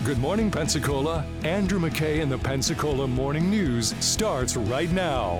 Good morning, Pensacola. Andrew McKay in the Pensacola Morning News starts right now.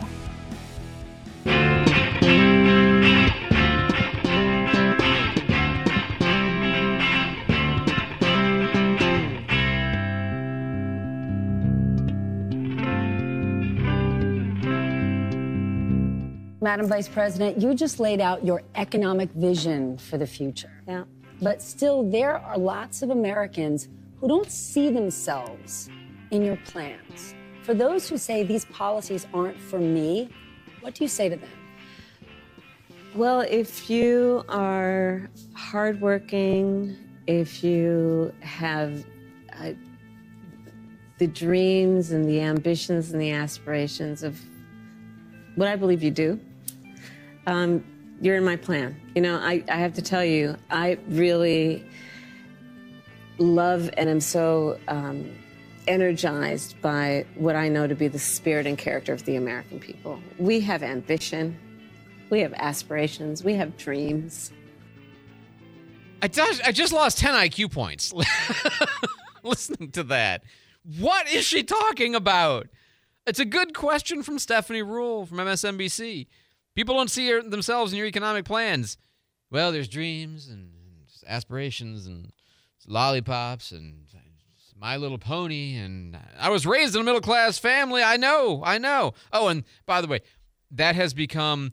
Madam Vice President, you just laid out your economic vision for the future. Yeah. But still, there are lots of Americans who don't see themselves in your plans. For those who say these policies aren't for me, what do you say to them? Well, if you are hardworking, if you have the dreams and the ambitions and the aspirations of what I believe you do, you're in my plan. You know, I have to tell you, I really love and am so energized by what I know to be the spirit and character of the American people. We have ambition, we have aspirations, we have dreams. I just lost 10 IQ points listening to that. What is she talking about? It's a good question from Stephanie Ruhle from MSNBC. People don't see themselves in your economic plans. Well, there's dreams and aspirations and lollipops and My Little Pony, and I was raised in a middle-class family. I know. Oh, and by the way, that has become,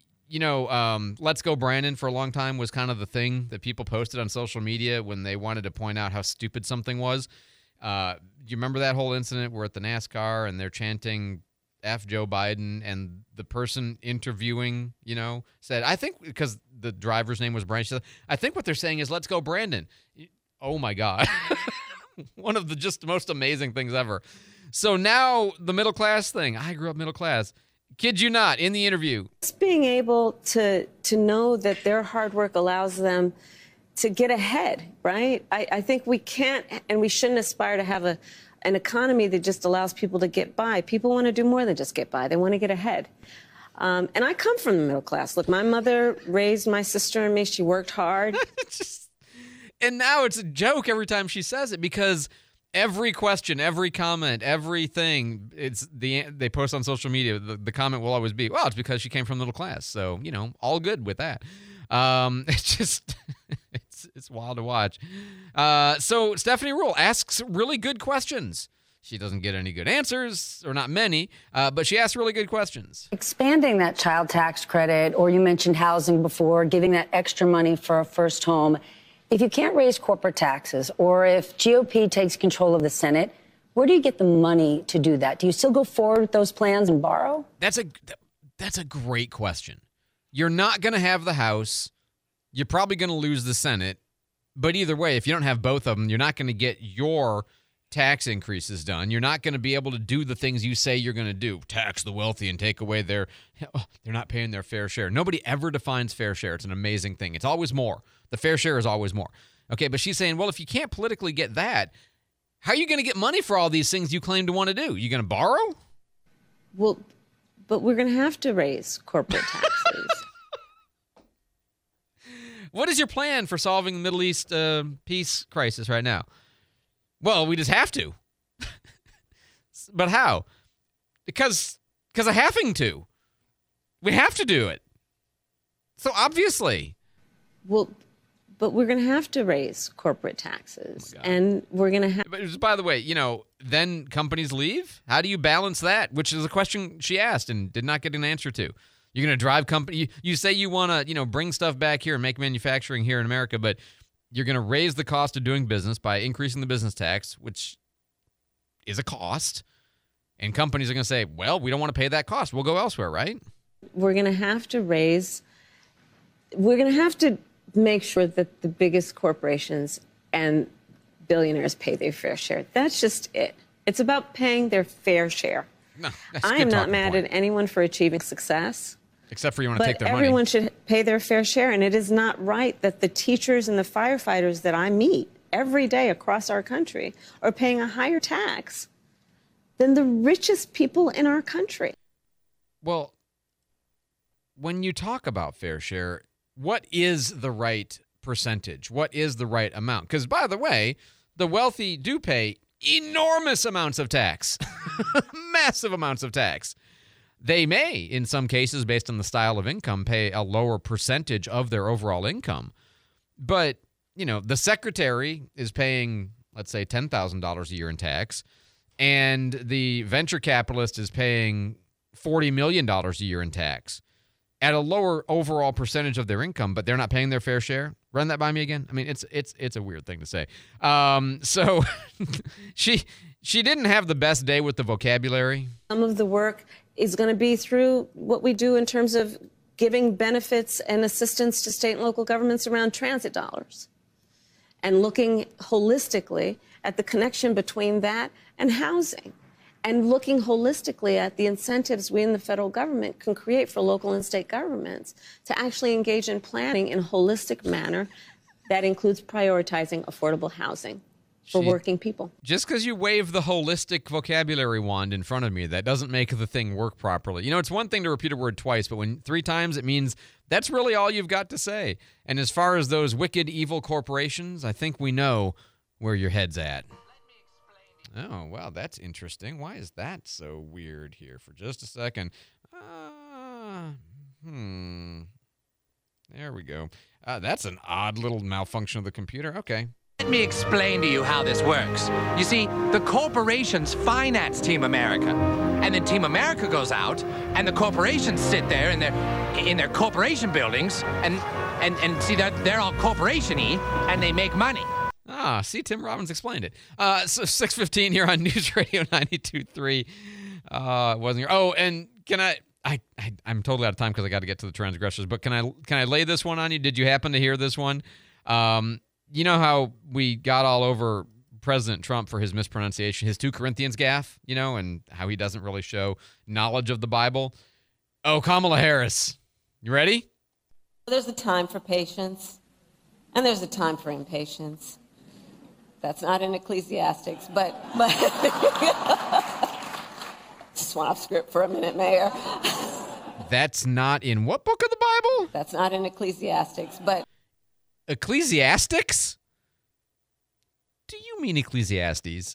Let's Go Brandon for a long time was kind of the thing that people posted on social media when they wanted to point out how stupid something was. Do you remember that whole incident where at the NASCAR and they're chanting F Joe Biden, and the person interviewing, said, I think, because the driver's name was Brandon, she said, I think what they're saying is let's go Brandon. Oh my God. One of the just most amazing things ever. So now the middle class thing. I grew up middle class. Kid you not, in the interview. Just being able to know that their hard work allows them to get ahead, right? I think we can't and we shouldn't aspire to have an economy that just allows people to get by. People want to do more than just get by. They want to get ahead. And I come from the middle class. Look, my mother raised my sister and me. She worked hard. And now it's a joke every time she says it, because every question, every comment, everything, they post on social media, the comment will always be, well, it's because she came from the middle class. So, all good with that. It's just, it's wild to watch. So Stephanie Ruhle asks really good questions. She doesn't get any good answers, or not many, but she asks really good questions. Expanding that child tax credit, or you mentioned housing before, giving that extra money for a first home. If you can't raise corporate taxes, or if GOP takes control of the Senate, where do you get the money to do that? Do you still go forward with those plans and borrow? That's a great question. You're not going to have the House. You're probably going to lose the Senate. But either way, if you don't have both of them, you're not going to get your tax increases done. You're not going to be able to do the things you say you're going to do, tax the wealthy and take away they're not paying their fair share. Nobody ever defines fair share. It's an amazing thing. It's always more. The fair share is always more. Okay, but she's saying, well, if you can't politically get that, how are you going to get money for all these things you claim to want to do? You going to borrow? Well, but we're going to have to raise corporate taxes. What is your plan for solving the Middle East peace crisis right now? Well, we just have to. But how? Because of having to. We have to do it. So obviously. Well, but we're going to have to raise corporate taxes. And we're going to have... But by the way, then companies leave? How do you balance that? Which is a question she asked and did not get an answer to. You're going to drive company. You say you want to, bring stuff back here and make manufacturing here in America, but you're going to raise the cost of doing business by increasing the business tax, which is a cost. And companies are going to say, well, we don't want to pay that cost. We'll go elsewhere, right? We're going to have to make sure that the biggest corporations and billionaires pay their fair share. That's just it. It's about paying their fair share. No, I am not mad at anyone for achieving success. Except for you want to take their money. But everyone should pay their fair share. And it is not right that the teachers and the firefighters that I meet every day across our country are paying a higher tax than the richest people in our country. Well, when you talk about fair share, what is the right percentage? What is the right amount? Because, by the way, The wealthy do pay enormous amounts of tax, massive amounts of tax. They may, in some cases, based on the style of income, pay a lower percentage of their overall income. But, the secretary is paying, let's say, $10,000 a year in tax, and the venture capitalist is paying $40 million a year in tax at a lower overall percentage of their income, but they're not paying their fair share. Run that by me again. I mean, it's a weird thing to say. So she didn't have the best day with the vocabulary. Some of the work is going to be through what we do in terms of giving benefits and assistance to state and local governments around transit dollars and looking holistically at the connection between that and housing and looking holistically at the incentives we in the federal government can create for local and state governments to actually engage in planning in a holistic manner that includes prioritizing affordable housing for working people. Just because you wave the holistic vocabulary wand in front of me, that doesn't make the thing work properly. It's one thing to repeat a word twice, but when 3 times, it means that's really all you've got to say. And as far as those wicked, evil corporations, I think we know where your head's at. Oh, well, that's interesting. Why is that so weird here? For just a second. There we go. That's an odd little malfunction of the computer. Okay. Let me explain to you how this works. You see, the corporations finance Team America. And then Team America goes out, and the corporations sit there in their corporation buildings, and see, they're all corporation-y, and they make money. See, Tim Robbins explained it. So 6:15 here on News Radio 92.3. Wasn't here. Oh, and can I'm totally out of time because I got to get to the transgressors, but can I lay this one on you? Did you happen to hear this one? You know how we got all over President Trump for his mispronunciation, his 2 Corinthians gaffe, and how he doesn't really show knowledge of the Bible? Oh, Kamala Harris. You ready? There's a time for patience, and there's a time for impatience. That's not in Ecclesiastics, but just went off script for a minute, Mayor. That's not in what book of the Bible? That's not in Ecclesiastics, but... Ecclesiastics? Do you mean Ecclesiastes?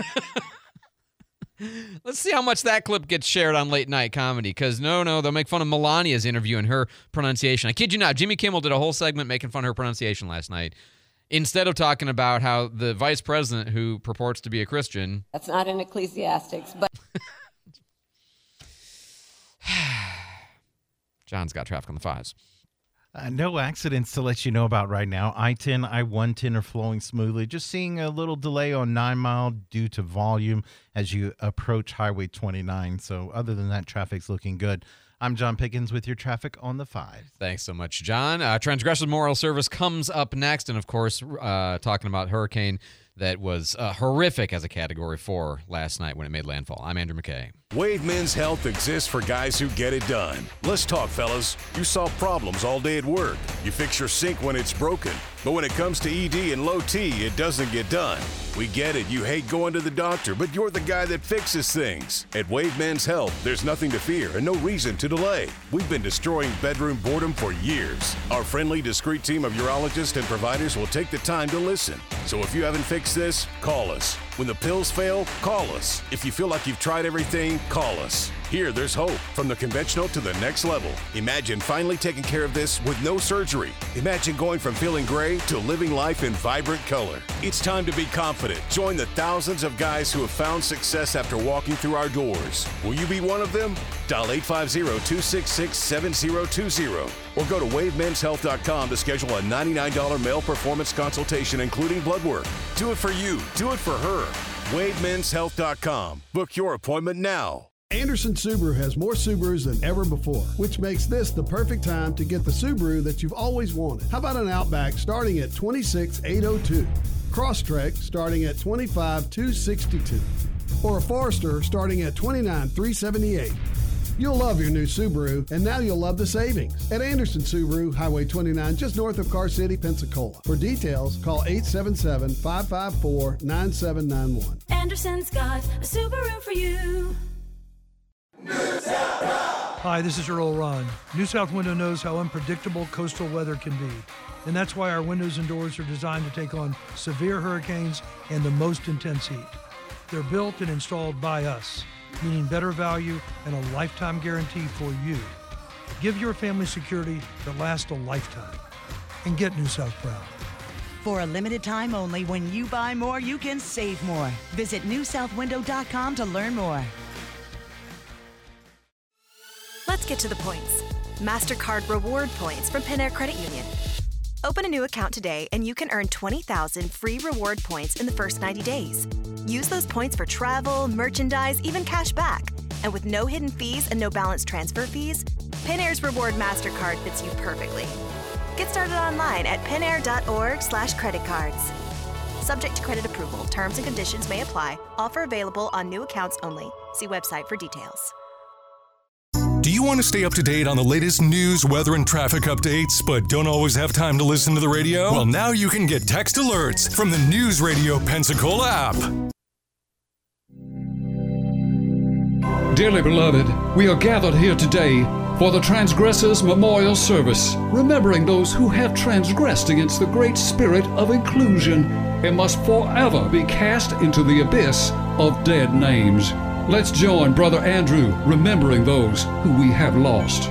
Let's see how much that clip gets shared on late night comedy, because no, they'll make fun of Melania's interview and her pronunciation. I kid you not, Jimmy Kimmel did a whole segment making fun of her pronunciation last night, instead of talking about how the vice president, who purports to be a Christian... That's not in Ecclesiastics, but... John's got traffic on the 5s. No accidents to let you know about right now. I-10, I-110 are flowing smoothly. Just seeing a little delay on 9 Mile due to volume as you approach Highway 29. So other than that, traffic's looking good. I'm John Pickens with your traffic on the 5. Thanks so much, John. Transgressive Memorial Service comes up next. And, of course, talking about hurricane that was horrific as a Category 4 last night when it made landfall. I'm Andrew McKay. Wave Men's Health exists for guys who get it done. Let's talk, fellas. You solve problems all day at work. You fix your sink when it's broken. But when it comes to ED and low T, it doesn't get done. We get it. You hate going to the doctor, but you're the guy that fixes things. At Wave Men's Health, there's nothing to fear and no reason to delay. We've been destroying bedroom boredom for years. Our friendly, discreet team of urologists and providers will take the time to listen. So if you haven't fixed this, call us. When the pills fail, call us. If you feel like you've tried everything, call us. Here, there's hope. From the conventional to the next level. Imagine finally taking care of this with no surgery. Imagine going from feeling gray to living life in vibrant color. It's time to be confident. Join the thousands of guys who have found success after walking through our doors. Will you be one of them? Dial 850-266-7020 or go to wavemenshealth.com to schedule a $99 male performance consultation including blood work. Do it for you. Do it for her. wavemenshealth.com. Book your appointment now. Anderson Subaru has more Subarus than ever before, which makes this the perfect time to get the Subaru that you've always wanted. How about an Outback starting at $26,802, Crosstrek starting at $25,262, or a Forester starting at $29,378. You'll love your new Subaru, and now you'll love the savings. At Anderson Subaru, Highway 29, just north of Car City, Pensacola. For details, call 877-554-9791. Anderson's got a Subaru for you. Newtown Rock. Hi, this is Earl Ron. New South Window knows how unpredictable coastal weather can be, and that's why our windows and doors are designed to take on severe hurricanes and the most intense heat. They're built and installed by us, meaning better value and a lifetime guarantee for you. Give your family security that lasts a lifetime, and get New South proud. For a limited time only, when you buy more, you can save more. Visit newsouthwindow.com to learn more. Let's get to the points. MasterCard reward points from Panair Credit Union. Open a new account today and you can earn 20,000 free reward points in the first 90 days. Use those points for travel, merchandise, even cash back. And with no hidden fees and no balance transfer fees, Panair's Reward MasterCard fits you perfectly. Get started online at panair.org/creditcards. Subject to credit approval. Terms and conditions may apply. Offer available on new accounts only. See website for details. Do you want to stay up to date on the latest news, weather, and traffic updates, but don't always have time to listen to the radio? Well, now you can get text alerts from the News Radio Pensacola app. Dearly beloved, we are gathered here today for the Transgressors Memorial Service, remembering those who have transgressed against the great spirit of inclusion and must forever be cast into the abyss of dead names. Let's join Brother Andrew remembering those who we have lost.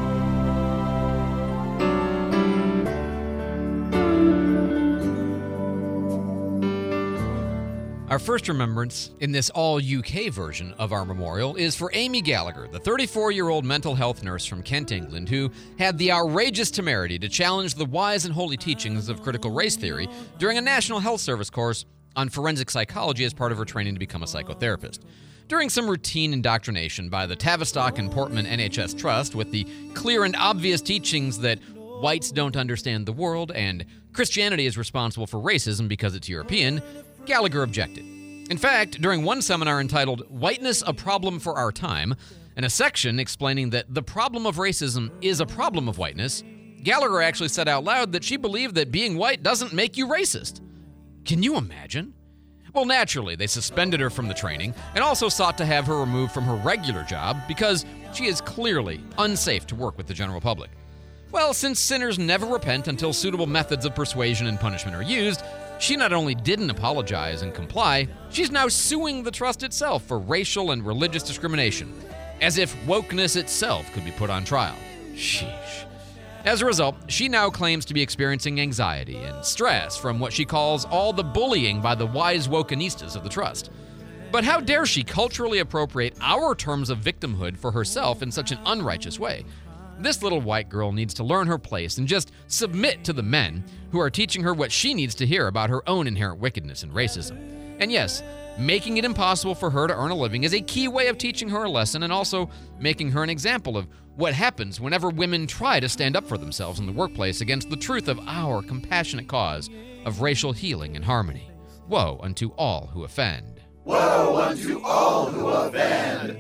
Our first remembrance in this all-UK version of our memorial is for Amy Gallagher, the 34-year-old mental health nurse from Kent, England, who had the outrageous temerity to challenge the wise and holy teachings of critical race theory during a National Health Service course on forensic psychology as part of her training to become a psychotherapist. During some routine indoctrination by the Tavistock and Portman NHS Trust with the clear and obvious teachings that whites don't understand the world and Christianity is responsible for racism because it's European, Gallagher objected. In fact, during one seminar entitled Whiteness, a Problem for Our Time, in a section explaining that the problem of racism is a problem of whiteness, Gallagher actually said out loud that she believed that being white doesn't make you racist. Can you imagine? Well, naturally, they suspended her from the training and also sought to have her removed from her regular job because she is clearly unsafe to work with the general public. Well, since sinners never repent until suitable methods of persuasion and punishment are used, she not only didn't apologize and comply, she's now suing the trust itself for racial and religious discrimination, as if wokeness itself could be put on trial. Sheesh. As a result, she now claims to be experiencing anxiety and stress from what she calls all the bullying by the wise wokenistas of the trust. But how dare she culturally appropriate our terms of victimhood for herself in such an unrighteous way? This little white girl needs to learn her place and just submit to the men who are teaching her what she needs to hear about her own inherent wickedness and racism. And yes, making it impossible for her to earn a living is a key way of teaching her a lesson and also making her an example of what happens whenever women try to stand up for themselves in the workplace against the truth of our compassionate cause of racial healing and harmony. Woe unto all who offend. Woe unto all who offend.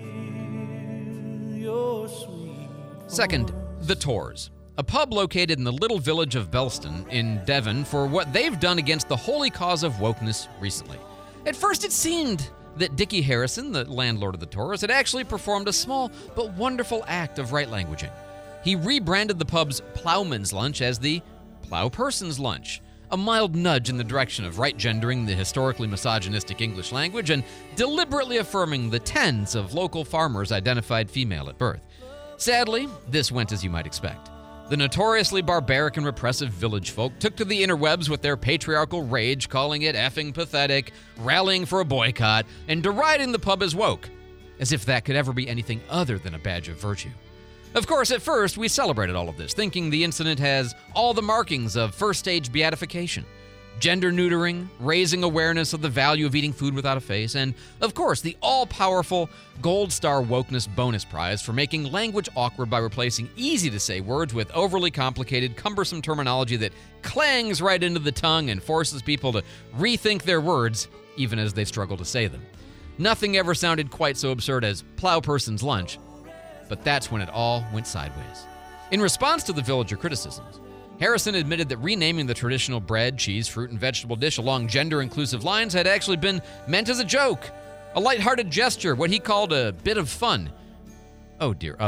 Second, the Tors, a pub located in the little village of Belston in Devon for what they've done against the holy cause of wokeness recently. At first it seemed that Dickie Harrison, the landlord of the Tors, had actually performed a small but wonderful act of right languaging. He rebranded the pub's Plowman's Lunch as the Plow Person's Lunch, a mild nudge in the direction of right-gendering the historically misogynistic English language and deliberately affirming the tens of local farmers identified female at birth. Sadly, this went as you might expect. The notoriously barbaric and repressive village folk took to the interwebs with their patriarchal rage, calling it effing pathetic, rallying for a boycott, and deriding the pub as woke, as if that could ever be anything other than a badge of virtue. Of course, at first, we celebrated all of this, thinking the incident has all the markings of first-stage beatification. Gender neutering, raising awareness of the value of eating food without a face, and, of course, the all-powerful Gold Star Wokeness bonus prize for making language awkward by replacing easy-to-say words with overly complicated, cumbersome terminology that clangs right into the tongue and forces people to rethink their words, even as they struggle to say them. Nothing ever sounded quite so absurd as Plow Person's Lunch, but that's when it all went sideways. In response to the villager criticisms, Harrison admitted that renaming the traditional bread, cheese, fruit, and vegetable dish along gender-inclusive lines had actually been meant as a joke, a lighthearted gesture, what he called a bit of fun. Oh dear, Uthrin.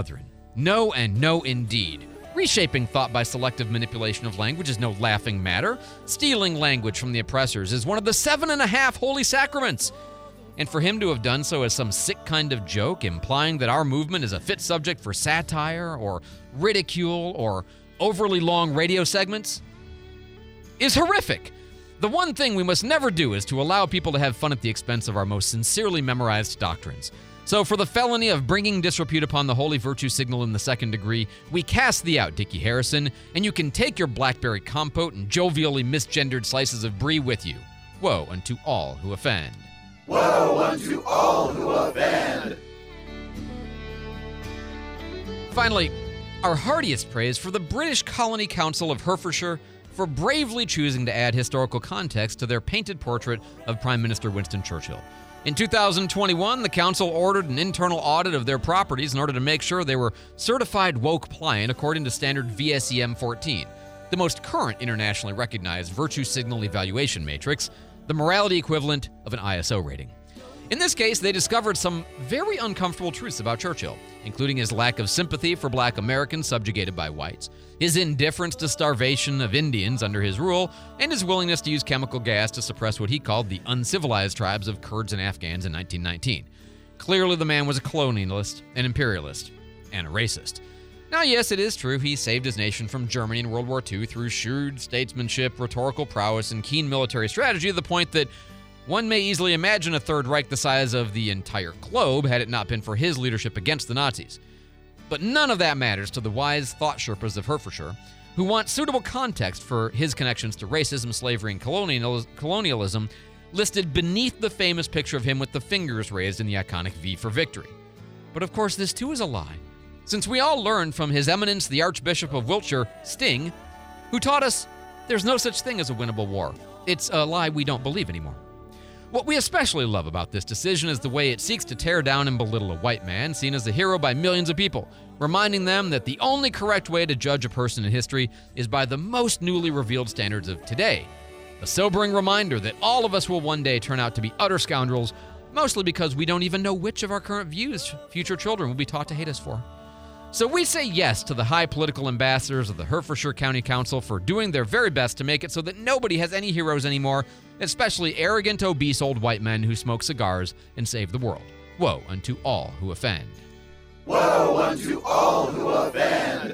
No and no indeed. Reshaping thought by selective manipulation of language is no laughing matter. Stealing language from the oppressors is one of the 7.5 holy sacraments. And for him to have done so as some sick kind of joke, implying that our movement is a fit subject for satire or ridicule or overly long radio segments, is horrific. The one thing we must never do is to allow people to have fun at the expense of our most sincerely memorized doctrines. So for the felony of bringing disrepute upon the holy virtue signal in the second degree, we cast thee out, Dickie Harrison, and you can take your blackberry compote and jovially misgendered slices of brie with you. Woe unto all who offend. Woe unto all who offend. Finally, our heartiest praise for the British Colony Council of Herefordshire for bravely choosing to add historical context to their painted portrait of Prime Minister Winston Churchill. In 2021, the council ordered an internal audit of their properties in order to make sure they were certified woke pliant according to standard VSEM 14, the most current internationally recognized virtue signal evaluation matrix, the morality equivalent of an ISO rating. In this case, they discovered some very uncomfortable truths about Churchill, including his lack of sympathy for black Americans subjugated by whites, his indifference to starvation of Indians under his rule, and his willingness to use chemical gas to suppress what he called the uncivilized tribes of Kurds and Afghans in 1919. Clearly, the man was a colonialist, an imperialist, and a racist. Now, yes, it is true he saved his nation from Germany in World War II through shrewd statesmanship, rhetorical prowess, and keen military strategy to the point that one may easily imagine a Third Reich the size of the entire globe had it not been for his leadership against the Nazis. But none of that matters to the wise thought Sherpas of Herefordshire, who want suitable context for his connections to racism, slavery, and colonialism listed beneath the famous picture of him with the fingers raised in the iconic V for victory. But of course, this too is a lie, since we all learned from His Eminence the Archbishop of Wiltshire, Sting, who taught us there's no such thing as a winnable war. It's a lie we don't believe anymore. What we especially love about this decision is the way it seeks to tear down and belittle a white man seen as a hero by millions of people, reminding them that the only correct way to judge a person in history is by the most newly revealed standards of today. A sobering reminder that all of us will one day turn out to be utter scoundrels, mostly because we don't even know which of our current views future children will be taught to hate us for. So we say yes to the high political ambassadors of the Herefordshire County Council for doing their very best to make it so that nobody has any heroes anymore, especially arrogant, obese old white men who smoke cigars and save the world. Woe unto all who offend. Woe unto all who offend.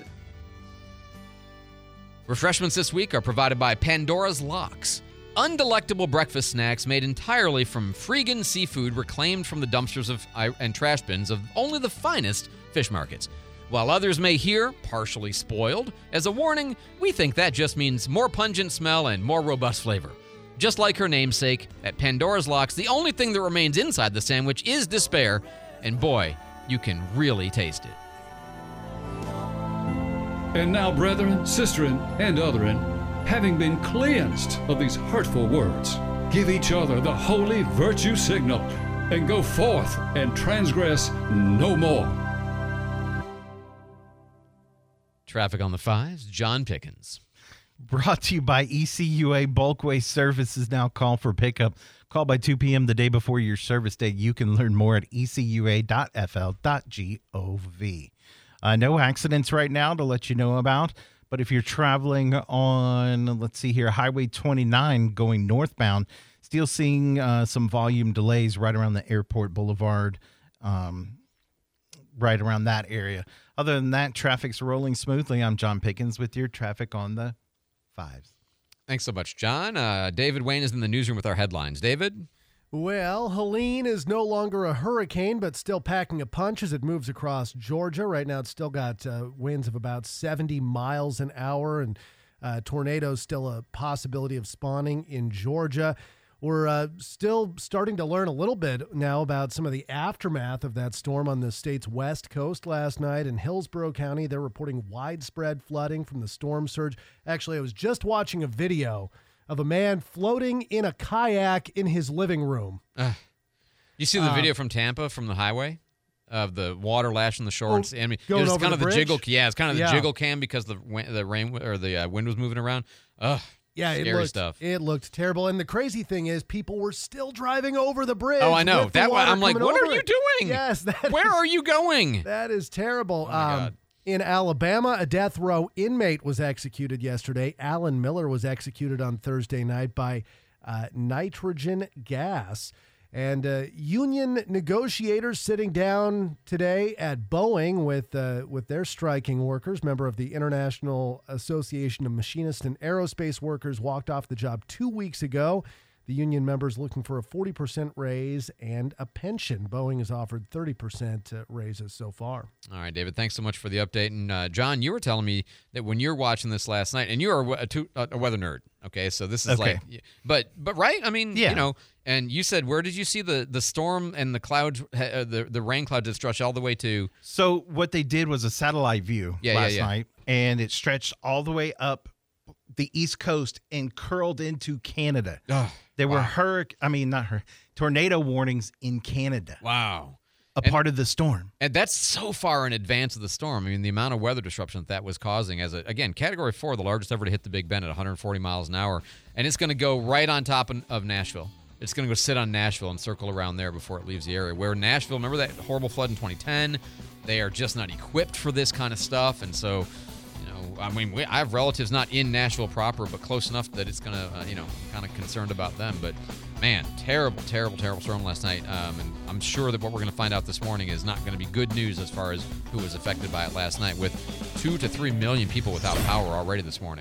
Refreshments this week are provided by Pandora's Locks, undelectable breakfast snacks made entirely from freegan seafood reclaimed from the dumpsters and trash bins of only the finest fish markets. While others may hear partially spoiled, as a warning, we think that just means more pungent smell and more robust flavor. Just like her namesake, at Pandora's Locks, the only thing that remains inside the sandwich is despair, and boy, you can really taste it. And now, brethren, sisterin, and otherin, having been cleansed of these hurtful words, give each other the holy virtue signal, and go forth and transgress no more. Traffic on the 5s, John Pickens. Brought to you by ECUA. Bulk waste service is now called for pickup. Call by 2 p.m. the day before your service day. You can learn more at ecua.fl.gov. No accidents right now to let you know about, but if you're traveling on, let's see here, Highway 29 going northbound, still seeing some volume delays right around the Airport Boulevard, right around that area. Other than that, traffic's rolling smoothly. I'm John Pickens with your traffic on the 5s. Thanks so much, John. David Wayne is in the newsroom with our headlines. David? Well, Helene is no longer a hurricane, but still packing a punch as it moves across Georgia. Right now, it's still got winds of about 70 miles an hour, and tornadoes still a possibility of spawning in Georgia. We're still starting to learn a little bit now about some of the aftermath of that storm on the state's west coast last night. In Hillsborough County, they're reporting widespread flooding from the storm surge. Actually, I was just watching a video of a man floating in a kayak in his living room. You see the video from Tampa from the highway of the water lashing the shore? Going over kind of the the jiggle. bridge? Yeah, it's kind of the jiggle cam because the rain or the wind was moving around. Ugh. Yeah, scary stuff. It looked terrible. And the crazy thing is people were still driving over the bridge. Oh, I know. That one, I'm like, what are you doing? Yes. Where are you going? That is terrible. Oh, my God. In Alabama, a death row inmate was executed yesterday. Alan Miller was executed on Thursday night by nitrogen gas. And union negotiators sitting down today at Boeing with their striking workers. Member of the International Association of Machinists and Aerospace Workers walked off the job 2 weeks ago. The union members looking for a 40% raise and a pension. Boeing has offered 30% raises so far. All right, David, thanks so much for the update. And John, you were telling me that when you're watching this last night, and you're a weather nerd, okay? So this is Okay. but right? I mean, Yeah. you know, and you said, where did you see the storm and the clouds, the rain cloud that stretched all the way to? So what they did was a satellite view last night, and it stretched all the way up the East Coast and curled into Canada. There were tornado warnings in Canada. Wow. Part of the storm. And that's so far in advance of the storm. I mean, the amount of weather disruption that was causing again, Category 4, the largest ever to hit the Big Bend at 140 miles an hour. And it's going to go right on top of Nashville. It's going to go sit on Nashville and circle around there before it leaves the area. Where Nashville, remember that horrible flood in 2010? They are just not equipped for this kind of stuff. And so, I mean, I have relatives not in Nashville proper, but close enough that it's going to, kind of concerned about them. But, man, terrible, terrible, terrible storm last night. And I'm sure that what we're going to find out this morning is not going to be good news as far as who was affected by it last night, with 2 to 3 million people without power already this morning.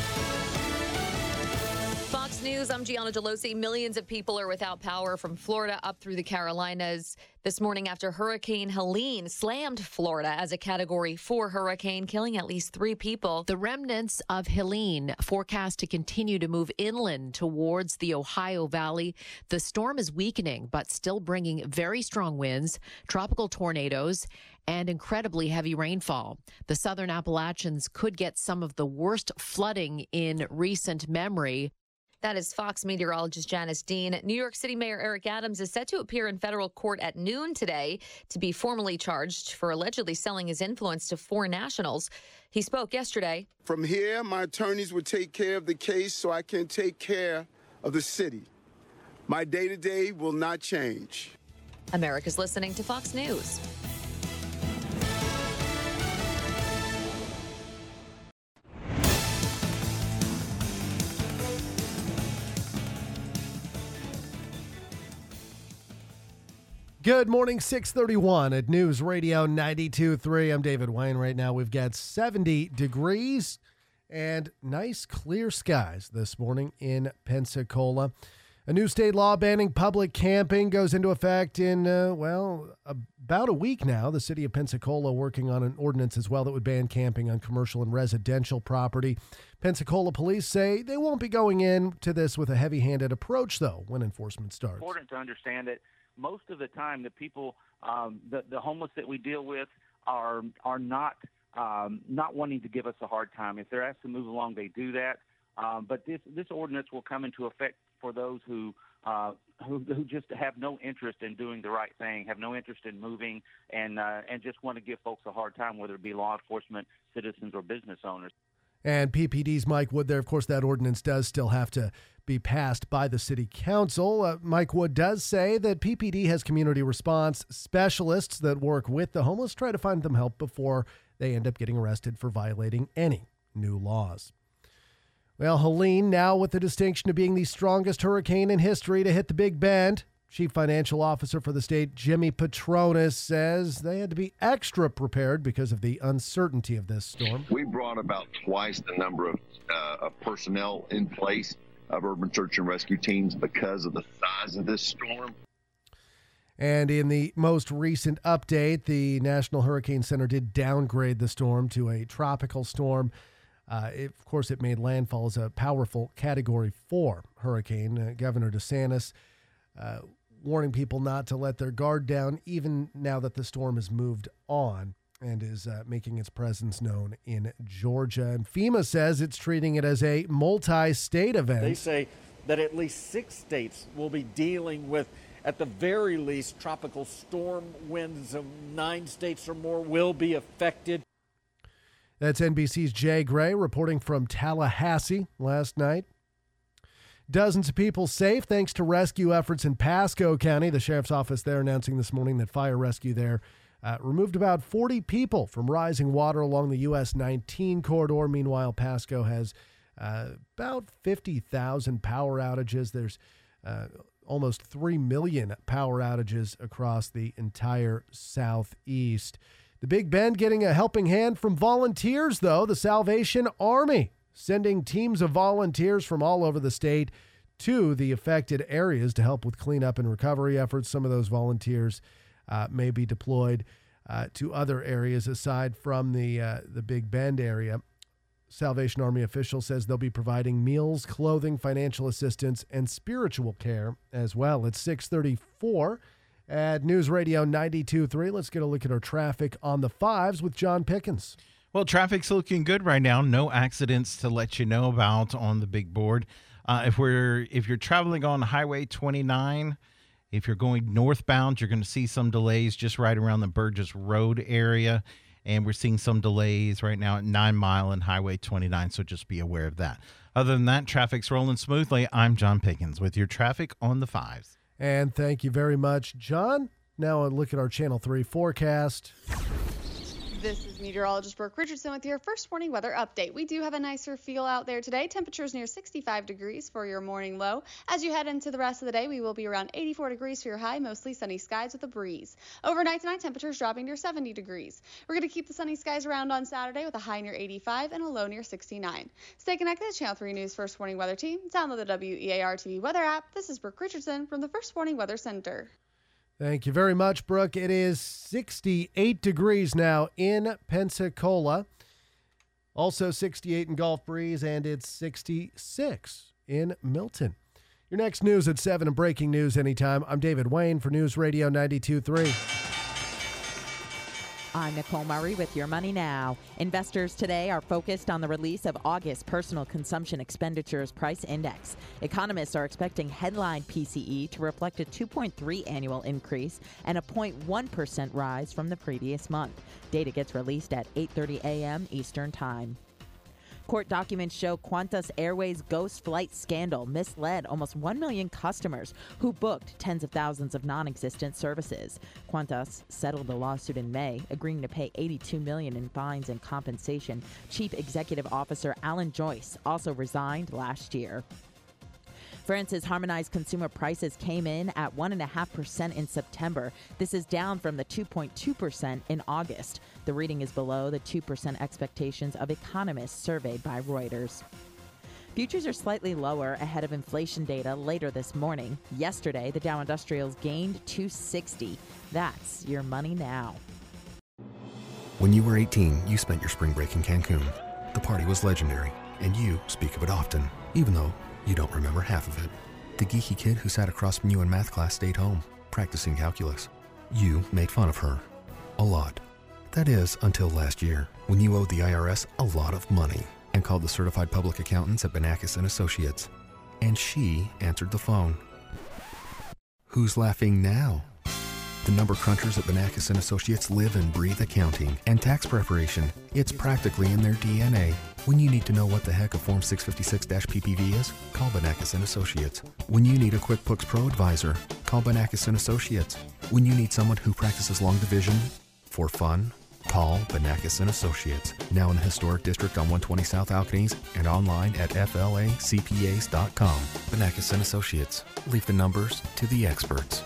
Fox News, I'm Gianna Delosi. Millions of people are without power from Florida up through the Carolinas this morning after Hurricane Helene slammed Florida as a Category 4 hurricane, killing at least 3 people. The remnants of Helene forecast to continue to move inland towards the Ohio Valley. The storm is weakening, but still bringing very strong winds, tropical tornadoes, and incredibly heavy rainfall. The southern Appalachians could get some of the worst flooding in recent memory. That is Fox meteorologist Janice Dean. New York City Mayor Eric Adams is set to appear in federal court at noon today to be formally charged for allegedly selling his influence to foreign nationals. He spoke yesterday. From here, my attorneys will take care of the case so I can take care of the city. My day-to-day will not change. America's listening to Fox News. Good morning, 631 at News Radio 92.3. I'm David Wayne. Right now we've got 70 degrees and nice clear skies this morning in Pensacola. A new state law banning public camping goes into effect in, about a week now. The city of Pensacola working on an ordinance as well that would ban camping on commercial and residential property. Pensacola police say they won't be going into this with a heavy-handed approach, though, when enforcement starts. It's important to understand that most of the time the people, the homeless that we deal with are not wanting to give us a hard time. If they're asked to move along, they do that. But this ordinance will come into effect for those who just have no interest in doing the right thing, have no interest in moving, and just want to give folks a hard time, whether it be law enforcement, citizens, or business owners. And PPD's Mike Wood there. Of course, that ordinance does still have to be passed by the city council. Mike Wood does say that PPD has community response specialists that work with the homeless, try to find them help before they end up getting arrested for violating any new laws. Well, Helene, now with the distinction of being the strongest hurricane in history to hit the Big Bend. Chief Financial Officer for the state, Jimmy Petronas, says they had to be extra prepared because of the uncertainty of this storm. We brought about twice the number of personnel in place of urban search and rescue teams because of the size of this storm. And in the most recent update, the National Hurricane Center did downgrade the storm to a tropical storm. Of course, it made landfall as a powerful Category 4 hurricane. Governor DeSantis warning people not to let their guard down, even now that the storm has moved on and is making its presence known in Georgia. And FEMA says it's treating it as a multi-state event. They say that at least 6 states will be dealing with, at the very least, tropical storm winds. 9 states or more will be affected. That's NBC's Jay Gray reporting from Tallahassee last night. Dozens of people safe thanks to rescue efforts in Pasco County. The sheriff's office there announcing this morning that fire rescue there removed about 40 people from rising water along the US 19 corridor. Meanwhile, Pasco has about 50,000 power outages. There's almost 3 million power outages across the entire Southeast. The Big Bend getting a helping hand from volunteers, though. The Salvation Army sending teams of volunteers from all over the state to the affected areas to help with cleanup and recovery efforts. Some of those volunteers may be deployed to other areas aside from the Big Bend area. Salvation Army official says they'll be providing meals, clothing, financial assistance, and spiritual care as well. It's 6:34 at News Radio 92.3. Let's get a look at our traffic on the 5s with John Pickens. Well, traffic's looking good right now. No accidents to let you know about on the big board. If you're traveling on Highway 29, if you're going northbound, you're going to see some delays just right around the Burgess Road area. And we're seeing some delays right now at 9 Mile and Highway 29, so just be aware of that. Other than that, traffic's rolling smoothly. I'm John Pickens with your traffic on the 5s. And thank you very much, John. Now a look at our Channel 3 forecast. This is meteorologist Brooke Richardson with your first morning weather update. We do have a nicer feel out there today. Temperatures near 65 degrees for your morning low. As you head into the rest of the day, we will be around 84 degrees for your high, mostly sunny skies with a breeze. Overnight tonight, temperatures dropping near 70 degrees. We're going to keep the sunny skies around on Saturday with a high near 85 and a low near 69. Stay connected to Channel 3 News First Morning Weather Team. Download the WEAR TV weather app. This is Brooke Richardson from the First Morning Weather Center. Thank you very much, Brooke. It is 68 degrees now in Pensacola. Also 68 in Gulf Breeze, and it's 66 in Milton. Your next news at 7 and breaking news anytime. I'm David Wayne for News Radio 92.3. I'm Nicole Murray with Your Money Now. Investors today are focused on the release of August Personal Consumption Expenditures Price Index. Economists are expecting headline PCE to reflect a 2.3 annual increase and a 0.1% rise from the previous month. Data gets released at 8:30 a.m. Eastern Time. Court documents show Qantas Airways ghost flight scandal misled almost 1 million customers who booked tens of thousands of non-existent services. Qantas settled the lawsuit in May, agreeing to pay $82 million in fines and compensation. Chief Executive Officer Alan Joyce also resigned last year. France's harmonized consumer prices came in at 1.5% in September. This is down from the 2.2% in August. The reading is below the 2% expectations of economists surveyed by Reuters. Futures are slightly lower ahead of inflation data later this morning. Yesterday, the Dow Industrials gained 260. That's Your Money Now. When you were 18, you spent your spring break in Cancun. The party was legendary, and you speak of it often, even though you don't remember half of it. The geeky kid who sat across from you in math class stayed home, practicing calculus. You made fun of her. A lot. That is, until last year, when you owed the IRS a lot of money and called the certified public accountants at Banakis & Associates. And she answered the phone. Who's laughing now? The number crunchers at Banakis & Associates live and breathe accounting and tax preparation. It's practically in their DNA. When you need to know what the heck a Form 656-PPV is, call Banakis & Associates. When you need a QuickBooks Pro advisor, call Banakis & Associates. When you need someone who practices long division for fun, call Banakis & Associates. Now in the historic district on 120 South Alcanese and online at flacpas.com. Banakis & Associates. Leave the numbers to the experts.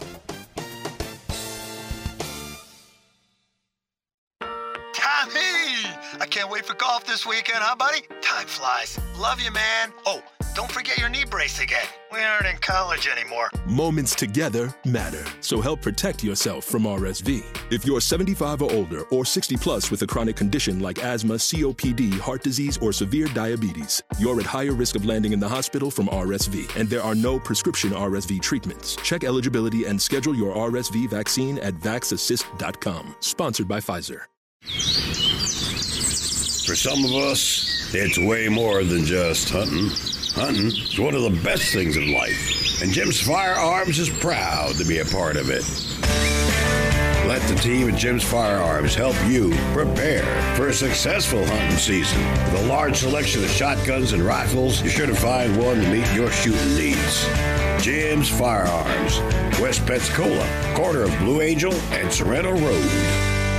I can't wait for golf this weekend, huh, buddy? Time flies. Love you, man. Oh, don't forget your knee brace again. We aren't in college anymore. Moments together matter, so help protect yourself from RSV. If you're 75 or older or 60 plus with a chronic condition like asthma, COPD, heart disease, or severe diabetes, you're at higher risk of landing in the hospital from RSV, and there are no prescription RSV treatments. Check eligibility and schedule your RSV vaccine at vaxassist.com. Sponsored by Pfizer. For some of us, it's way more than just hunting. Hunting is one of the best things in life, and Jim's Firearms is proud to be a part of it. Let the team at Jim's Firearms help you prepare for a successful hunting season. With a large selection of shotguns and rifles, you're sure to find one to meet your shooting needs. Jim's Firearms, West Pensacola, corner of Blue Angel and Sorrento Road.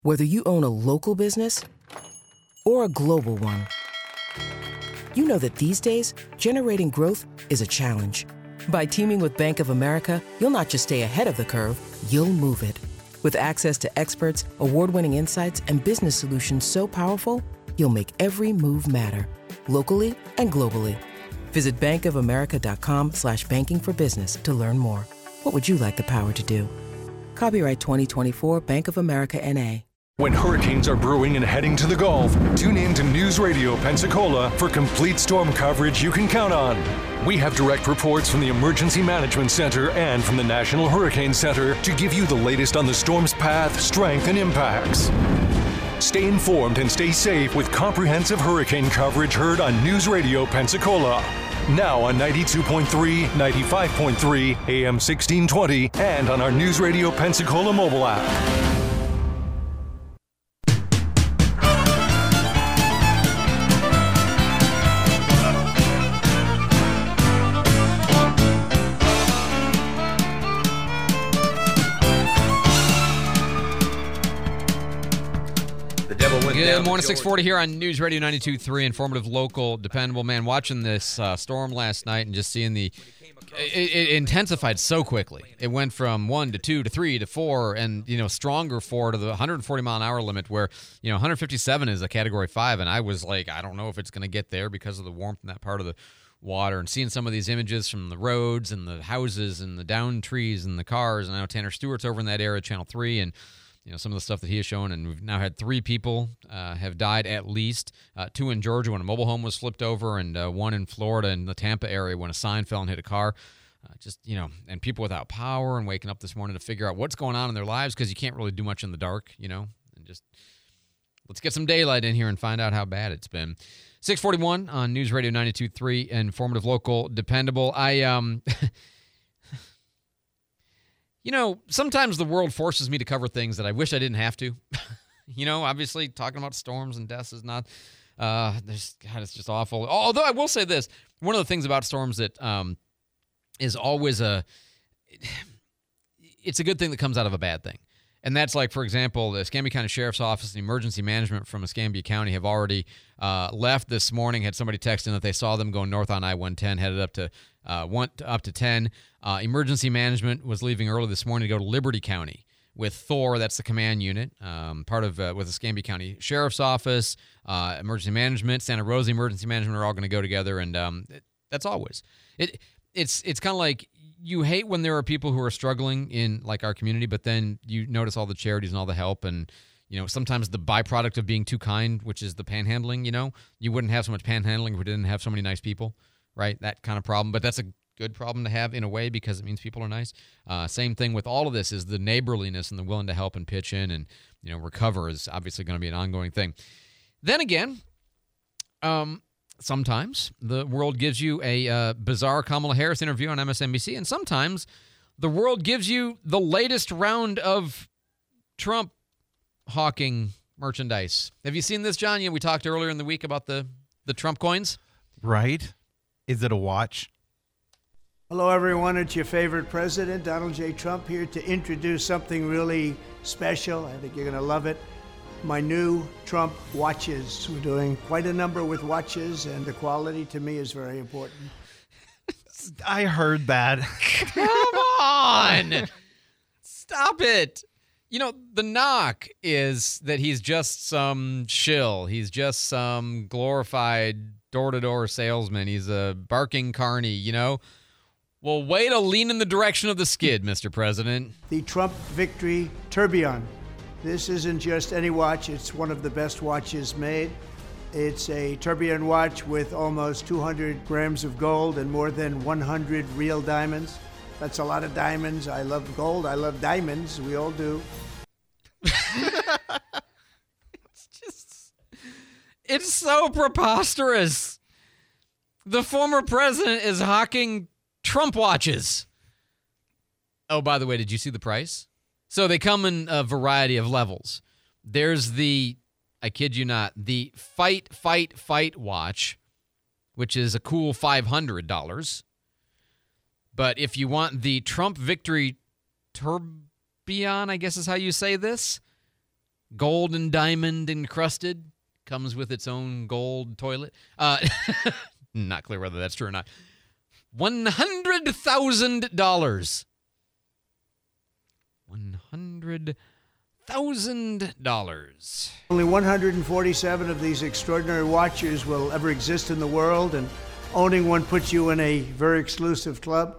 Whether you own a local business or a global one, you know that these days, generating growth is a challenge. By teaming with Bank of America, you'll not just stay ahead of the curve, you'll move it. With access to experts, award-winning insights, and business solutions so powerful, you'll make every move matter, locally and globally. Visit bankofamerica.com/banking for business to learn more. What would you like the power to do? Copyright 2024 Bank of America N.A. When hurricanes are brewing and heading to the Gulf, tune in to News Radio Pensacola for complete storm coverage you can count on. We have direct reports from the Emergency Management Center and from the National Hurricane Center to give you the latest on the storm's path, strength, and impacts. Stay informed and stay safe with comprehensive hurricane coverage heard on News Radio Pensacola. Now on 92.3, 95.3, AM 1620, and on our News Radio Pensacola mobile app. Good morning, 640 here on News Radio 92.3, informative, local, dependable. Man, watching this storm last night and just seeing it intensified so quickly. It went from 1 to 2 to 3 to 4 and, stronger 4 to the 140-mile-an-hour limit where, 157 is a Category 5. And I was like, I don't know if it's going to get there because of the warmth in that part of the water. And seeing some of these images from the roads and the houses and the downed trees and the cars. And I know Tanner Stewart's over in that area, Channel 3, and some of the stuff that he has shown, and we've now had 3 people have died at least, 2 in Georgia when a mobile home was flipped over, and 1 in Florida in the Tampa area when a sign fell and hit a car. And people without power and waking up this morning to figure out what's going on in their lives because you can't really do much in the dark, and just let's get some daylight in here and find out how bad it's been. 641 on News Radio 92.3, informative, local, dependable. Sometimes the world forces me to cover things that I wish I didn't have to. Obviously talking about storms and deaths is not, it's just awful. Although I will say this, one of the things about storms that is always it's a good thing that comes out of a bad thing. And that's like, for example, the Escambia County Sheriff's Office and Emergency Management from Escambia County have already left this morning. Had somebody text in that they saw them going north on I-110, headed up to 10. Emergency Management was leaving early this morning to go to Liberty County with Thor. That's the command unit, part of with Escambia County Sheriff's Office, Emergency Management, Santa Rosa Emergency Management are all going to go together, and that's always it's kind of like you hate when there are people who are struggling in like our community, but then you notice all the charities and all the help, and sometimes the byproduct of being too kind, which is the panhandling. You wouldn't have so much panhandling if we didn't have so many nice people, right? That kind of problem, but that's a good problem to have in a way because it means people are nice. Same thing with all of this is the neighborliness and the willing to help and pitch in and recover is obviously going to be an ongoing thing. Then again, sometimes the world gives you a bizarre Kamala Harris interview on MSNBC, and sometimes the world gives you the latest round of Trump hawking merchandise. Have you seen this, John? We talked earlier in the week about the Trump coins. Right. Is it a watch? Hello, everyone. It's your favorite president, Donald J. Trump, here to introduce something really special. I think you're going to love it. My new Trump watches. We're doing quite a number with watches, and the quality to me is very important. I heard that. Come on. Stop it. The knock is that he's just some shill. He's just some glorified door-to-door salesman. He's a barking carny, Well, way to lean in the direction of the skid, Mr. President. The Trump Victory Tourbillon. This isn't just any watch. It's one of the best watches made. It's a tourbillon watch with almost 200 grams of gold and more than 100 real diamonds. That's a lot of diamonds. I love gold. I love diamonds. We all do. It's so preposterous. The former president is hawking Trump watches. Oh, by the way, did you see the price? So they come in a variety of levels. There's the, I kid you not, the Fight watch, which is a cool $500. But if you want the Trump Victory Tourbillon, I guess is how you say this, gold and diamond encrusted. Comes with its own gold toilet. Not clear whether that's true or not. $100,000. $100,000. Only 147 of these extraordinary watches will ever exist in the world, and owning one puts you in a very exclusive club.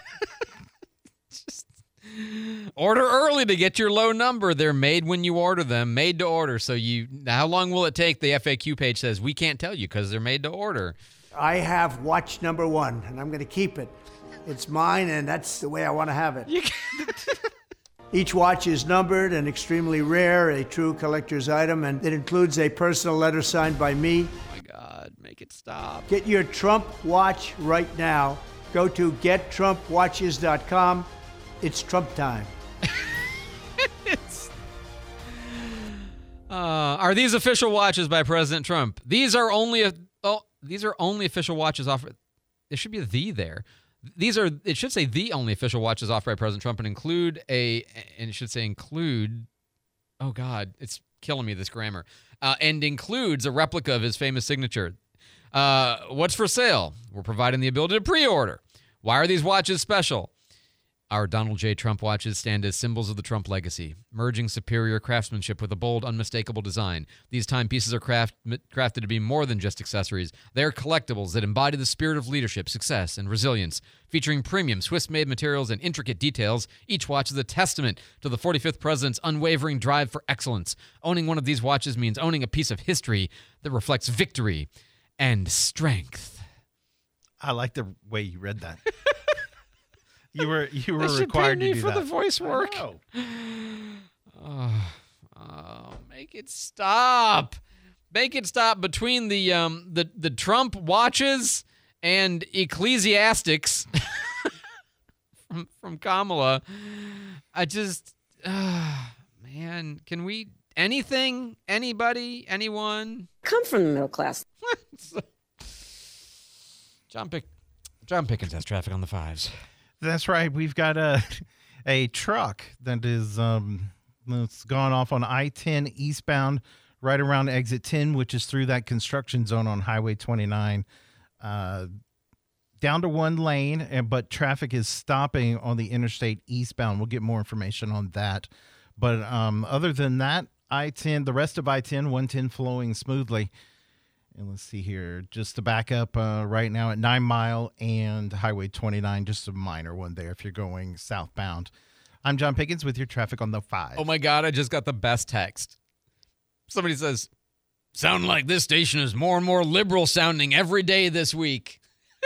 Order early to get your low number. They're made when you order them, made to order. So how long will it take? The FAQ page says we can't tell you because they're made to order. I have watch number 1, and I'm going to keep it. It's mine, and that's the way I want to have it. Each watch is numbered and extremely rare, a true collector's item, and it includes a personal letter signed by me. Oh my God, make it stop. Get your Trump watch right now. Go to gettrumpwatches.com. It's Trump time. Are these official watches by President Trump? These are only official watches offered. There should be a "the" there. It should say the only official watches offered by President Trump and it should say include. Oh God, it's killing me, this grammar. And includes a replica of his famous signature. What's for sale? We're providing the ability to pre-order. Why are these watches special? Our Donald J. Trump watches stand as symbols of the Trump legacy, merging superior craftsmanship with a bold, unmistakable design. These timepieces are crafted to be more than just accessories. They are collectibles that embody the spirit of leadership, success, and resilience. Featuring premium Swiss-made materials and intricate details, each watch is a testament to the 45th president's unwavering drive for excellence. Owning one of these watches means owning a piece of history that reflects victory and strength. I like the way you read that. You were They should required pay me to do for that. the voice work. Oh, make it stop. Make it stop between the Trump watches and ecclesiastics from Kamala. I just man, can we anything, anybody, anyone come from the middle class? John Pickens has traffic on the 5s. That's right. We've got a truck that is that's gone off on I-10 eastbound right around exit 10, which is through that construction zone on Highway 29, down to one lane, but traffic is stopping on the interstate eastbound. We'll get more information on that. But other than that, I-10, the rest of I-10, 110 flowing smoothly. And let's see here, just to back up right now at 9 Mile and Highway 29, just a minor one there if you're going southbound. I'm John Pickens with your traffic on the 5. Oh my God, I just got the best text. Somebody says, sound like this station is more and more liberal sounding every day this week.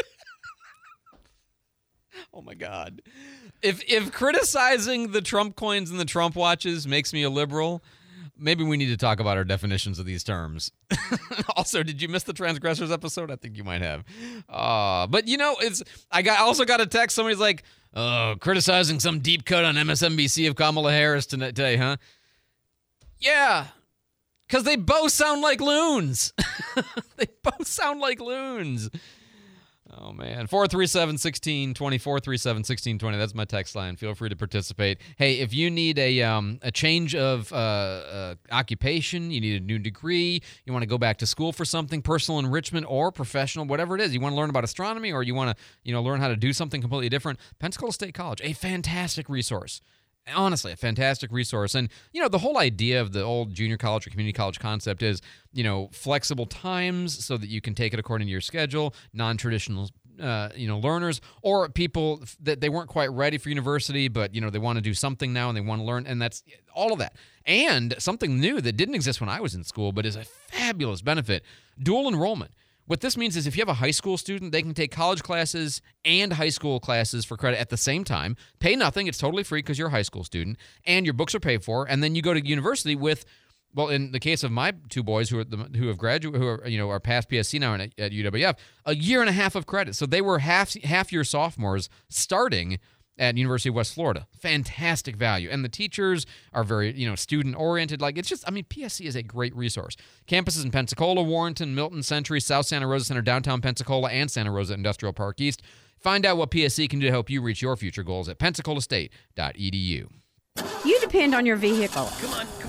Oh my God. If criticizing the Trump coins and the Trump watches makes me a liberal, maybe we need to talk about our definitions of these terms. Also, did you miss the Transgressors episode? I think you might have. But I also got a text. Somebody's like, criticizing some deep cut on MSNBC of Kamala Harris today, huh? Yeah, because they both sound like loons. They both sound like loons. Oh, man. 437-1620, 437-1620. That's my text line. Feel free to participate. Hey, if you need a change of occupation, you need a new degree, you want to go back to school for something, personal enrichment or professional, whatever it is, you want to learn about astronomy or you want to learn how to do something completely different, Pensacola State College, a fantastic resource. Honestly, a fantastic resource. And, the whole idea of the old junior college or community college concept is, flexible times so that you can take it according to your schedule, non-traditional, learners, or people that they weren't quite ready for university, but, they want to do something now and they want to learn. And that's all of that. And something new that didn't exist when I was in school, but is a fabulous benefit, dual enrollment. What this means is if you have a high school student, they can take college classes and high school classes for credit at the same time, pay nothing, it's totally free because you're a high school student, and your books are paid for, and then you go to university with, well, in the case of my two boys who have graduated, who are past PSC now at UWF, a year and a half of credit. So they were half-year sophomores starting at University of West Florida. Fantastic value. And the teachers are very, student-oriented. PSC is a great resource. Campuses in Pensacola, Warrenton, Milton, Century, South Santa Rosa Center, downtown Pensacola, and Santa Rosa Industrial Park East. Find out what PSC can do to help you reach your future goals at pensacolaState.edu. You depend on your vehicle. Come on.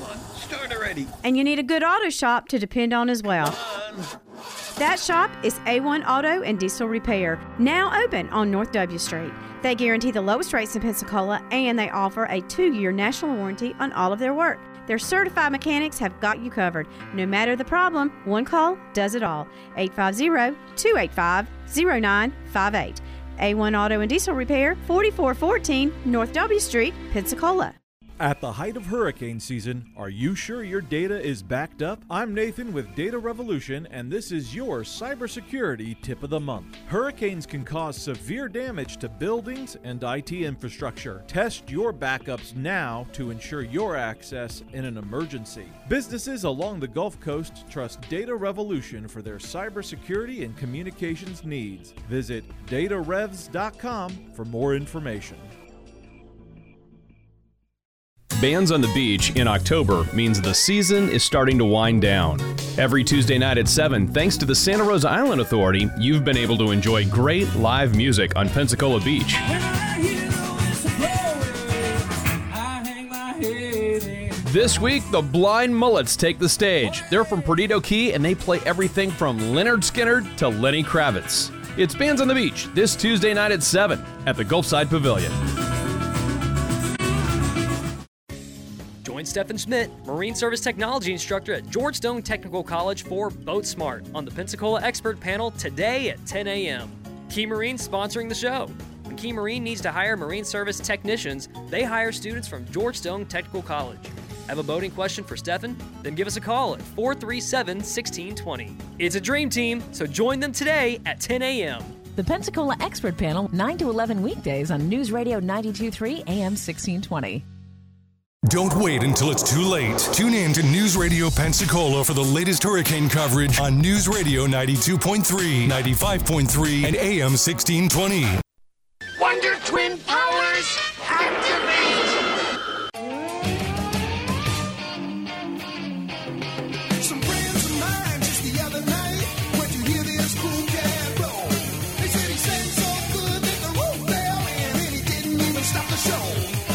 start already. And you need a good auto shop to depend on as well. That shop is A1 Auto and Diesel Repair, now open on North W Street. They guarantee the lowest rates in Pensacola, and they offer a 2-year national warranty on all of their work. Their certified mechanics have got you covered. No matter the problem, one call does it all. 850-285-0958. A1 Auto and Diesel Repair, 4414 North W Street, Pensacola. At the height of hurricane season, are you sure your data is backed up? I'm Nathan with Data Revolution, and this is your cybersecurity tip of the month. Hurricanes can cause severe damage to buildings and IT infrastructure. Test your backups now to ensure your access in an emergency. Businesses along the Gulf Coast trust Data Revolution for their cybersecurity and communications needs. Visit datarevs.com for more information. Bands on the Beach in October means the season is starting to wind down. Every Tuesday night at 7, thanks to the Santa Rosa Island Authority, you've been able to enjoy great live music on Pensacola Beach. This week, the Blind Mullets take the stage. They're from Perdido Key, and they play everything from Lynyrd Skynyrd to Lenny Kravitz. It's Bands on the Beach this Tuesday night at 7 at the Gulfside Pavilion. Join Stephen Schmidt, Marine Service Technology Instructor at George Stone Technical College for Boat Smart on the Pensacola Expert Panel today at 10 a.m. Key Marine sponsoring the show. When Key Marine needs to hire Marine Service technicians, they hire students from George Stone Technical College. Have a boating question for Stephen? Then give us a call at 437-1620. It's a dream team, so join them today at 10 a.m. The Pensacola Expert Panel, 9 to 11 weekdays on News Radio 92.3 AM 1620. Don't wait until it's too late. Tune in to News Radio Pensacola for the latest hurricane coverage on News Radio 92.3, 95.3, and AM 1620. Wonder Twin Powers, activate! Some friends of mine just the other night went to hear this cool cat roll. They said he sang so good that the roof fell in and he didn't even stop the show.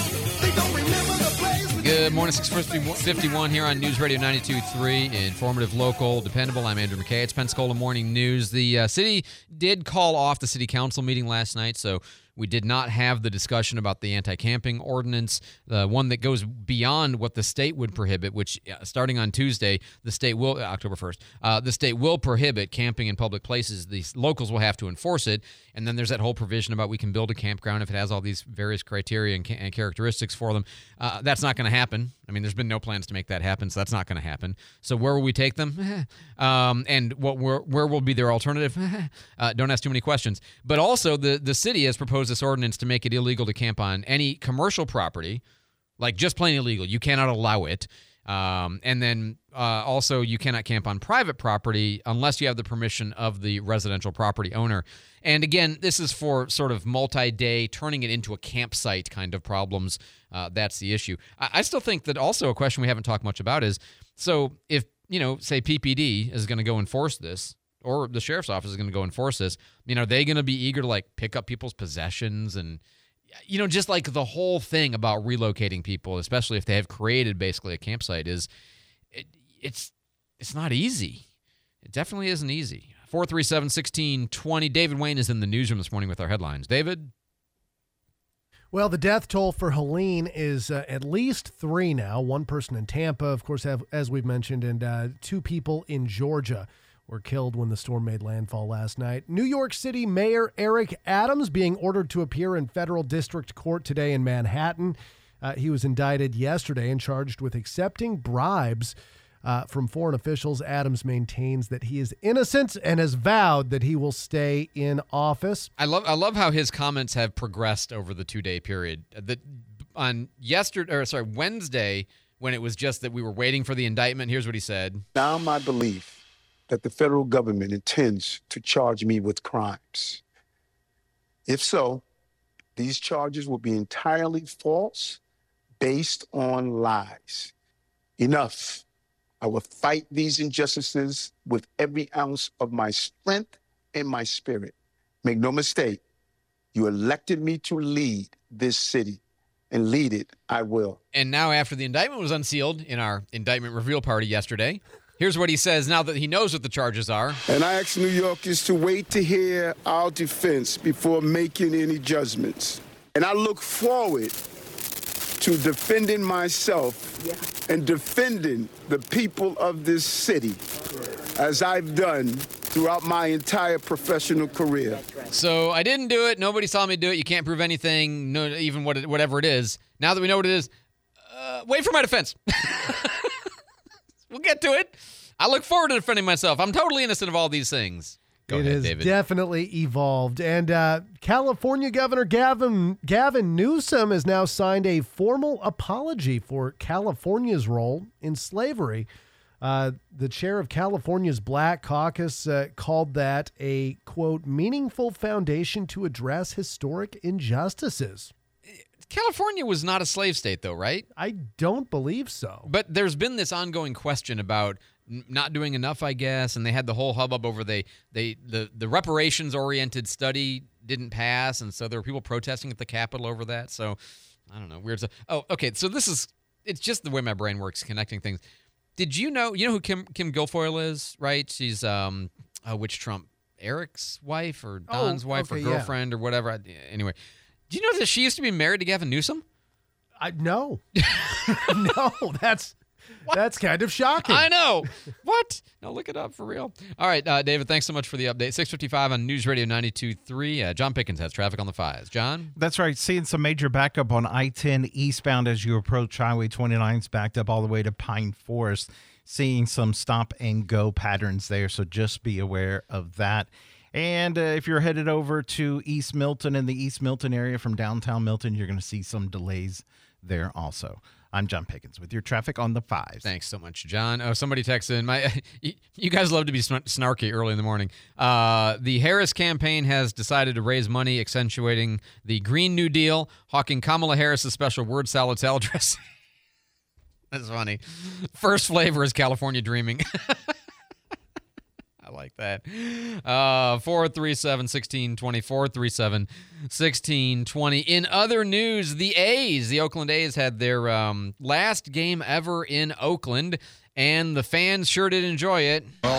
Good morning, 6:51 here on News Radio 92.3, informative, local, dependable. I'm Andrew McKay. It's Pensacola Morning News. The city did call off the city council meeting last night, so we did not have the discussion about the anti-camping ordinance, the one that goes beyond what the state would prohibit, which starting on Tuesday, the state will, October 1st, the state will prohibit camping in public places. The locals will have to enforce it. And then there's that whole provision about we can build a campground if it has all these various criteria and characteristics for them. That's not going to happen. I mean, there's been no plans to make that happen, so that's not going to happen. So where will we take them? And where will be their alternative? Don't ask too many questions. But also, the city has proposed this ordinance to make it illegal to camp on any commercial property, like just plain illegal. You cannot allow it. And then also you cannot camp on private property unless you have the permission of the residential property owner. And again, this is for sort of multi-day, turning it into a campsite kind of problems. That's the issue. I still think that also a question we haven't talked much about is, so if, say PPD is going to go enforce this, or the sheriff's office is going to go enforce this, are they going to be eager to pick up people's possessions and, just like the whole thing about relocating people, especially if they have created basically a campsite, it's not easy. It definitely isn't easy. 437-1620. David Wayne is in the newsroom this morning with our headlines. David? Well, the death toll for Helene is at least 3 now. 1 person in Tampa, of course, as we've mentioned, and 2 people in Georgia were killed when the storm made landfall last night. New York City Mayor Eric Adams being ordered to appear in federal district court today in Manhattan. He was indicted yesterday and charged with accepting bribes from foreign officials. Adams maintains that he is innocent and has vowed that he will stay in office. I love how his comments have progressed over the 2-day period. On Wednesday, when it was just that we were waiting for the indictment, here's what he said. Now my belief that the federal government intends to charge me with crimes. If so, these charges will be entirely false, based on lies. Enough. I will fight these injustices with every ounce of my strength and my spirit. Make no mistake, you elected me to lead this city, and lead it, I will. And now after the indictment was unsealed in our indictment reveal party yesterday, here's what he says now that he knows what the charges are. And I ask New Yorkers to wait to hear our defense before making any judgments. And I look forward to defending myself and defending the people of this city as I've done throughout my entire professional career. So I didn't do it. Nobody saw me do it. You can't prove anything, no, even whatever it is. Now that we know what it is, wait for my defense. We'll get to it. I look forward to defending myself. I'm totally innocent of all these things. Go ahead, David. It has definitely evolved. And California Governor Gavin Newsom has now signed a formal apology for California's role in slavery. The chair of California's Black Caucus called that a, quote, meaningful foundation to address historic injustices. California was not a slave state, though, right? I don't believe so. But there's been this ongoing question about not doing enough, I guess, and they had the whole hubbub over the reparations-oriented study didn't pass, and so there were people protesting at the Capitol over that. So, I don't know, weird stuff. Oh, okay, so it's just the way my brain works, connecting things. Did you know who Kim Guilfoyle is, right? She's, which Trump, Eric's wife or Don's wife or girlfriend or whatever. Anyway, do you know that she used to be married to Gavin Newsom? No. No, that's kind of shocking. I know. What? No, look it up for real. All right, David, thanks so much for the update. 6:55 on News Radio 92.3. John Pickens has traffic on the 5s. John? That's right. Seeing some major backup on I-10 eastbound as you approach Highway 29. It's backed up all the way to Pine Forest. Seeing some stop-and-go patterns there, so just be aware of that. And if you're headed over to East Milton and the East Milton area from downtown Milton, you're going to see some delays there also. I'm John Pickens with your traffic on the 5s. Thanks so much, John. Oh, somebody texted in. You guys love to be snarky early in the morning. The Harris campaign has decided to raise money accentuating the Green New Deal, hawking Kamala Harris's special word salad dressing. That's funny. First flavor is California Dreaming. I like that. 437-1620, 437-1620. In other news, the Oakland A's had their last game ever in Oakland, and the fans sure did enjoy it. Well,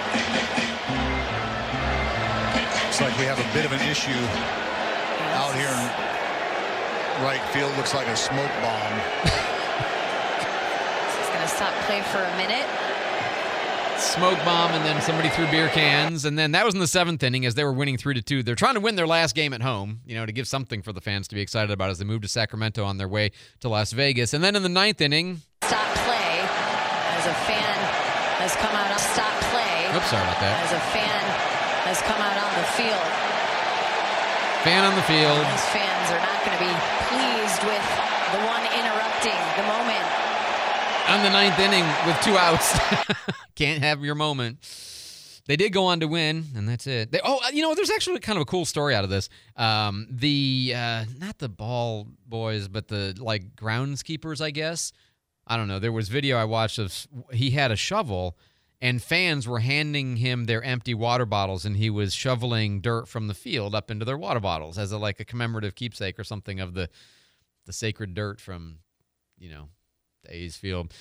looks like we have a bit of an issue out here in right field. Looks like a smoke bomb. This is going to stop play for a minute. Smoke bomb, and then somebody threw beer cans, and then that was in the 7th inning as they were winning 3-2. They're trying to win their last game at home, to give something for the fans to be excited about as they move to Sacramento on their way to Las Vegas. And then in the 9th inning, stop play as a fan has come out on stop play. Oops, sorry about that. As a fan has come out on the field. Fan on the field. These fans are not going to be pleased with the one interrupting the moment. On the 9th inning with 2 outs. Can't have your moment. They did go on to win, and that's it. There's actually kind of a cool story out of this. Not the ball boys, but the groundskeepers, I guess. I don't know. There was video I watched of he had a shovel, and fans were handing him their empty water bottles, and he was shoveling dirt from the field up into their water bottles as a commemorative keepsake or something of the sacred dirt from, the A's field.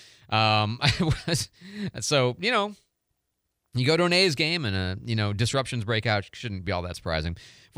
So, you go to an A's game and, disruptions break out. Shouldn't be all that surprising.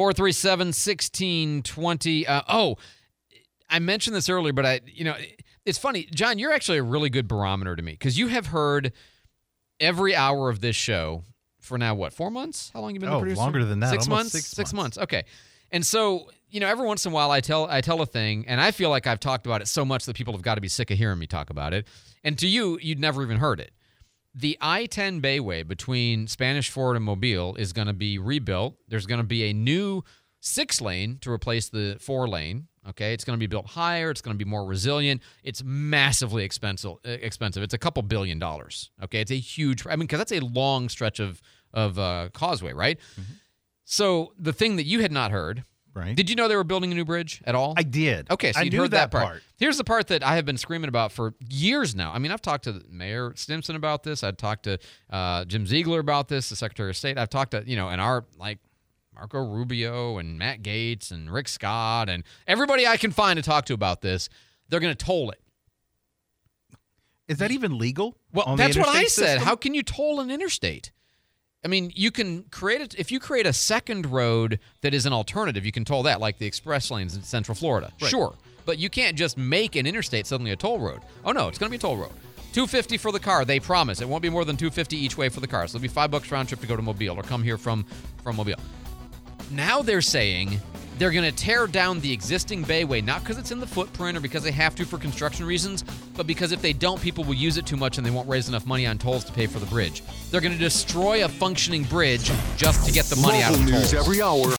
437-1620. I mentioned this earlier, but it's funny. John, you're actually a really good barometer to me because you have heard every hour of this show for now, what, 4 months? How long have you been the producer? Longer than that. 6 months? 6 months. Okay. And so, every once in a while I tell a thing, and I feel like I've talked about it so much that people have got to be sick of hearing me talk about it. And to you, you'd never even heard it. The I-10 Bayway between Spanish Fort and Mobile is going to be rebuilt. There's going to be a new 6-lane to replace the 4-lane. Okay, it's going to be built higher. It's going to be more resilient. It's massively expensive. It's a couple $2 billion. Okay, it's a huge. Because that's a long stretch of causeway, right? Mm-hmm. So the thing that you had not heard, right? Did you know they were building a new bridge at all? I did. Okay, so I you'd knew heard that part. Here's the part that I have been screaming about for years now. I've talked to Mayor Stimson about this. I've talked to Jim Ziegler about this, the Secretary of State. I've talked to, in our Marco Rubio and Matt Gaetz and Rick Scott and everybody I can find to talk to about this, they're going to toll it. Is that even legal? Well, that's what I said. How can you toll an interstate? I mean, you can create it. If you create a second road that is an alternative, you can toll that, like the express lanes in Central Florida. Right. Sure. But you can't just make an interstate suddenly a toll road. Oh, no, it's going to be a toll road. $250 for the car. They promise. It won't be more than $250 each way for the car. So it'll be $5 round trip to go to Mobile or come here from Mobile. Now they're saying they're going to tear down the existing Bayway, not because it's in the footprint or because they have to for construction reasons, but because if they don't, people will use it too much and they won't raise enough money on tolls to pay for the bridge. They're going to destroy a functioning bridge just to get the money out of Local tolls. news every hour